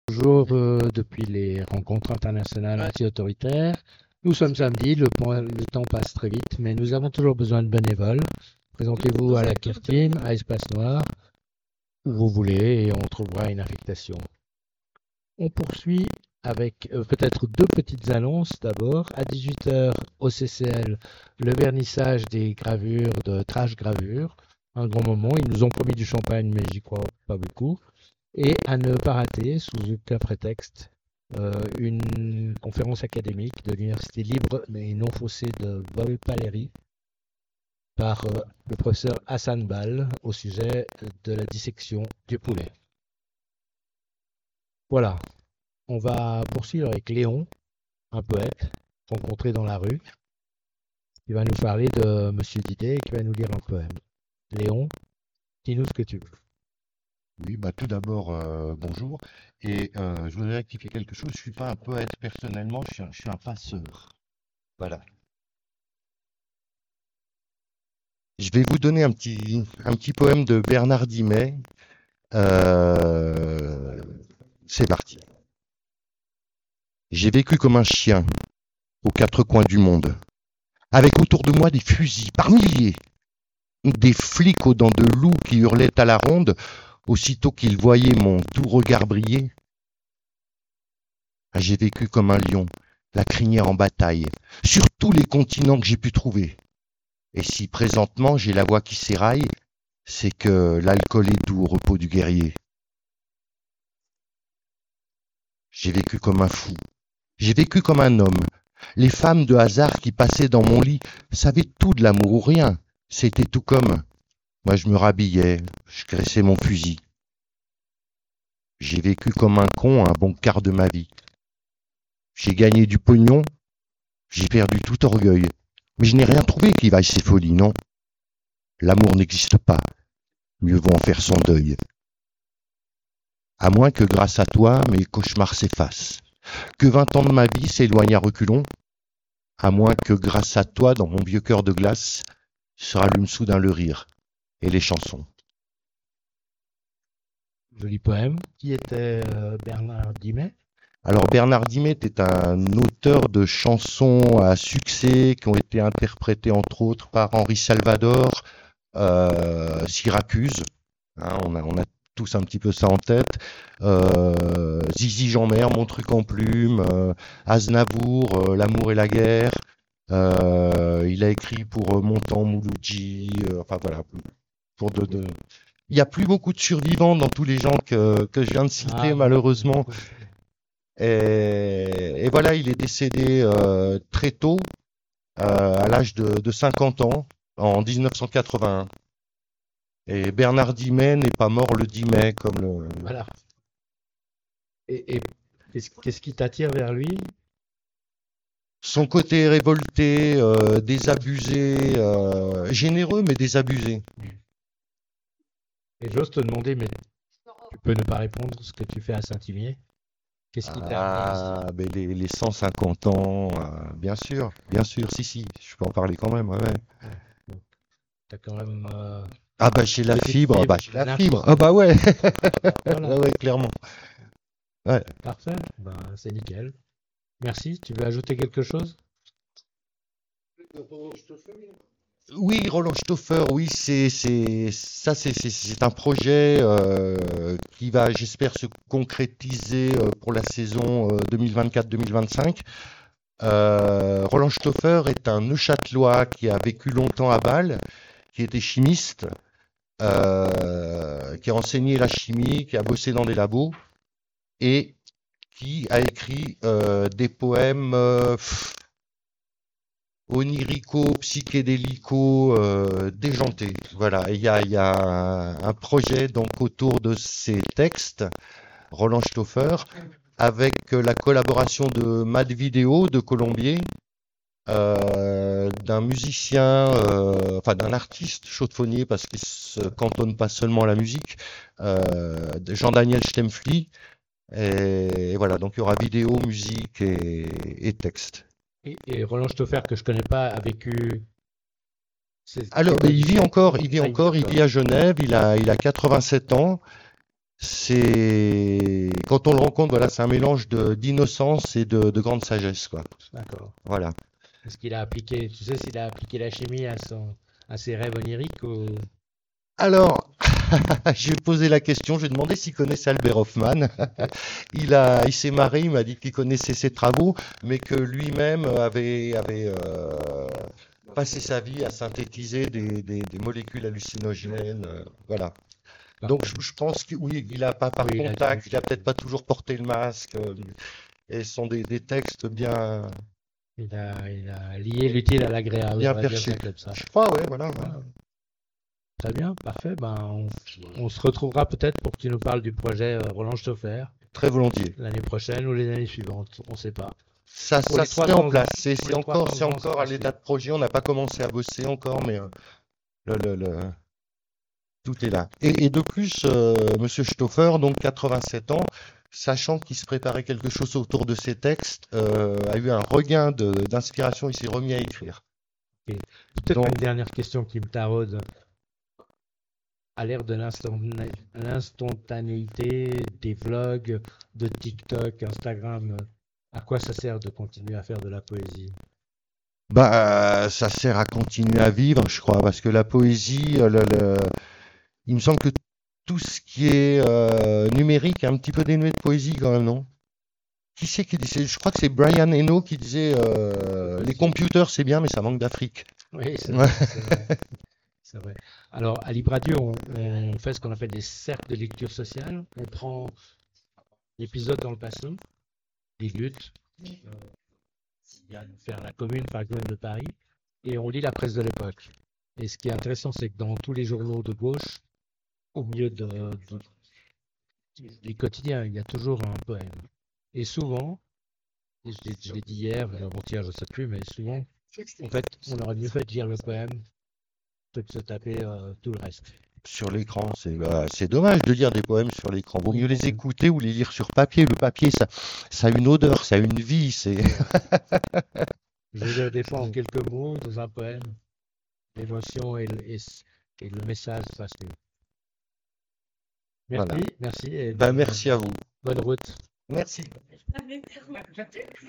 Toujours depuis les rencontres internationales anti-autoritaires. Nous sommes samedi, le temps passe très vite, mais nous avons toujours besoin de bénévoles. Présentez-vous à la Care Team, à Espace Noir, où vous voulez, et on trouvera une affectation. On poursuit avec peut-être deux petites annonces d'abord. À 18h au CCL, le vernissage des gravures de Trash Gravure. Un grand moment, ils nous ont promis du champagne, mais j'y crois pas beaucoup. Et à ne pas rater, sous aucun prétexte, une conférence académique de l'Université libre mais non faussée de Volpaleri par le professeur Hassan Bal au sujet de la dissection du poulet. Voilà, on va poursuivre avec Léon, un poète rencontré dans la rue, qui va nous parler de Monsieur Didet et qui va nous lire un poème. Léon, dis-nous ce que tu veux. Oui, bah tout d'abord, bonjour. Et je voudrais rectifier quelque chose. Je suis pas un poète personnellement, je suis un passeur. Voilà. Je vais vous donner un petit poème de Bernard Dimet. Euh, c'est parti. J'ai vécu comme un chien aux quatre coins du monde, avec autour de moi des fusils par milliers, des flics aux dents de loup qui hurlaient à la ronde aussitôt qu'ils voyaient mon doux regard briller. J'ai vécu comme un lion, la crinière en bataille, sur tous les continents que j'ai pu trouver. Et si présentement j'ai la voix qui s'éraille, c'est que l'alcool est doux au repos du guerrier. J'ai vécu comme un fou, j'ai vécu comme un homme. Les femmes de hasard qui passaient dans mon lit savaient tout de l'amour ou rien. C'était tout comme. Moi je me rhabillais, je graissais mon fusil. J'ai vécu comme un con un bon quart de ma vie. J'ai gagné du pognon, j'ai perdu tout orgueil. Mais je n'ai rien trouvé qui vaille ces folies, non. L'amour n'existe pas. Mieux vaut en faire son deuil. À moins que grâce à toi, mes cauchemars s'effacent. Que 20 ans de ma vie s'éloignent à reculons. À moins que grâce à toi, dans mon vieux cœur de glace, se rallume soudain le rire et les chansons. Joli poème. Qui était Bernard Dimet? Alors Bernard Dimet est un auteur de chansons à succès qui ont été interprétées entre autres par Henri Salvador, Syracuse, hein, on a tous un petit peu ça en tête, Zizi Jeanmaire, Mon truc en plume, Aznavour, L'amour et la guerre, il a écrit pour Montand, Mouloudji, enfin voilà, pour il n'y a plus beaucoup de survivants dans tous les gens que je viens de citer malheureusement. Et voilà, il est décédé très tôt, à l'âge de 50 ans, en 1981. Et Bernard Dimet n'est pas mort le 10 mai, comme le... Voilà. Et qu'est-ce qui t'attire vers lui? Son côté révolté, désabusé, généreux mais désabusé. Et j'ose te demander, mais tu peux ne pas répondre ce que tu fais à Saint-Imier? Qu'est-ce qui t'a amené ici? Mais les 150 ans, bien sûr, si, je peux en parler quand même, ouais. T'as quand même Ah bah j'ai la fibre, j'ai la fibre, ah bah ouais, voilà. ouais, clairement. Ouais. Parfait, ben, c'est nickel. Merci, tu veux ajouter quelque chose? Oui, Roland Stoffer, oui, c'est un projet qui va, j'espère, se concrétiser pour la saison 2024-2025. Roland Stoffer est un Neuchâtelois qui a vécu longtemps à Bâle, qui était chimiste, qui a enseigné la chimie, qui a bossé dans des labos et qui a écrit des poèmes onirico, psychédélico, déjanté. Voilà, il y a un projet donc autour de ces textes, Roland Stoffer, avec la collaboration de Mad Video de Colombier, d'un musicien, enfin d'un artiste chaudefonnier parce qu'il se cantonne pas seulement à la musique, Jean-Daniel Stempfli. Et voilà, donc il y aura vidéo, musique et texte. Et Roland Stoffer, que je connais pas, a vécu. Alors, il vit encore, il vit à Genève, il a 87 ans, c'est quand on le rencontre, voilà, c'est un mélange d'innocence et de grande sagesse, quoi. D'accord. Voilà. Est-ce qu'il a appliqué, tu sais s'il a appliqué la chimie à ses rêves oniriques ou... Alors, je vais poser la question, je vais demander s'il connaissait Albert Hoffman. Ok. Il s'est marré, il m'a dit qu'il connaissait ses travaux, mais que lui-même avait passé sa vie à synthétiser des molécules hallucinogènes, voilà. Donc Parfait. je pense que oui, il a pas par Oui, contact, il a peut-être pas toujours porté le masque, et ce sont des textes il a lié l'utile à l'agréable, bien on va dire perchés. ça comme ça. Je crois, ouais, voilà. Ouais. Ah, très bien, parfait. Ben, on se retrouvera peut-être pour que tu nous parles du projet Roland Stoffer Très volontiers. l'année prochaine ou les années suivantes, on ne sait pas. Pour Ça les se met en 300 place. ans, pour les C'est 300 ans, ça encore à va l'état suivre. de projet. On n'a pas commencé à bosser encore, mais tout est là. Et de plus, Monsieur Stoffer, donc 87 ans, sachant qu'il se préparait quelque chose autour de ses textes, a eu un regain d'inspiration. Il s'est remis à écrire. Et peut-être Donc, une dernière question qui me taraude. À l'ère de l'instantanéité, des vlogs, de TikTok, Instagram, à quoi ça sert de continuer à faire de la poésie? bah, ça sert à continuer à vivre, je crois, parce que la poésie, il me semble que tout ce qui est numérique est un petit peu dénué de poésie quand même, non? Qui c'est qui disait? Je crois que c'est Brian Eno qui disait les computers c'est bien, mais ça manque d'Afrique. Oui, c'est Ouais. vrai, c'est vrai, c'est vrai. Alors, à Libre Radio, on fait ce qu'on appelle des cercles de lecture sociale. On prend l'épisode dans le passé, des luttes, il y a faire la commune, par exemple, de Paris, et on lit la presse de l'époque. Et ce qui est intéressant, c'est que dans tous les journaux de gauche, au milieu des quotidiens, il y a toujours un poème. Et souvent, et je l'ai dit hier, avant-hier, je ne sais plus, mais souvent, en fait, on aurait mieux fait de lire le poème que de se taper tout le reste. Sur l'écran, c'est dommage de lire des poèmes sur l'écran. Vaut mieux les écouter ou les lire sur papier. Le papier, ça a une odeur, ça a une vie. C'est Je le défends en quelques mots dans un poème. L'émotion et le message passent mieux. voilà. Merci, merci et Ben, merci à vous. bonne route. Merci.